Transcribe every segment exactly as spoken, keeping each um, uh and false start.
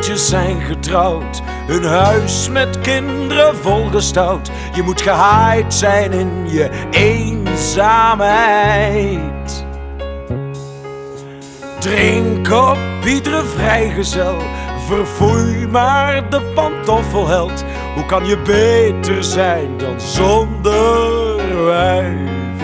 vriendjes zijn getrouwd, hun huis met kinderen volgestouwd. Je moet gehaaid zijn in je eenzaamheid. Drink op iedere vrijgezel, verfoei maar de pantoffelheld. Hoe kan je beter zijn dan zonder wijf?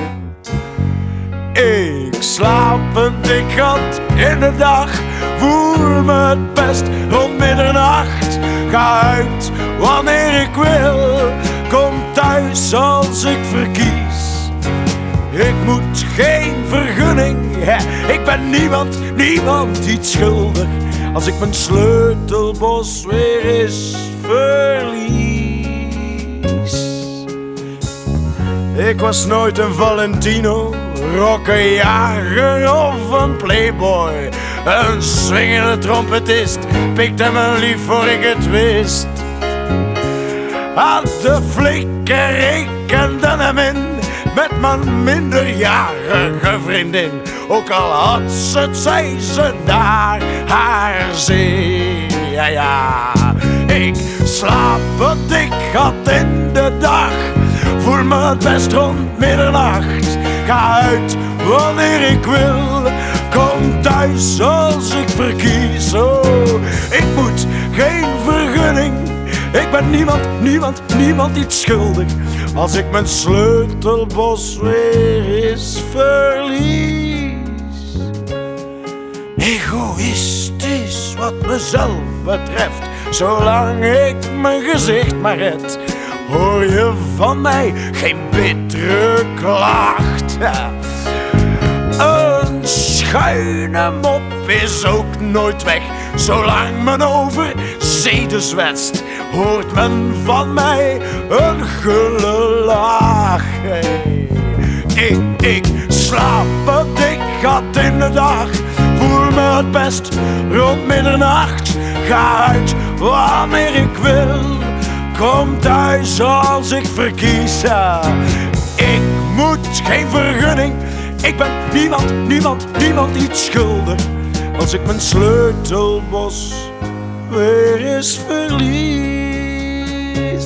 Ik slaap een dik gat in de dag, voel me het best rond middernacht. Ga uit wanneer ik wil, kom thuis als ik verkies. Ik moet geen vergunning, ik ben niemand, niemand iets schuldig. Als ik mijn sleutelbos weer eens verlies. Ik was nooit een Valentino, rokkenjager of een playboy. Een swingende trompetist pikte me lief voor ik het wist. Had de flikker rekende hem in met mijn minderjarige vriendin. Ook al had ze het, zei ze naar haar zin. Ja, ja. Ik slaap een dik gat in de dag, voel me het best rond middernacht. Ga uit wanneer ik wil, kom thuis als ik verkies. Oh, ik moet geen vergunning, ik ben niemand, niemand, niemand iets schuldig. Als ik mijn sleutelbos weer eens verlies. Egoïstisch wat mezelf betreft, zolang ik mijn gezicht maar red, hoor je van mij geen bittere klacht. Een schuine mop is ook nooit weg, zolang men over zeden zwetst, hoort men van mij een gulle lach. Ik, ik slaap een dik gat in de dag, voel me het best rond middernacht. Ga uit wanneer ik wil, kom thuis als ik verkies. Ik moet geen vergunning, ik ben niemand, niemand, niemand iets schuldig. Als ik mijn sleutelbos weer eens verlies.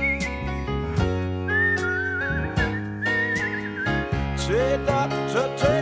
Say that to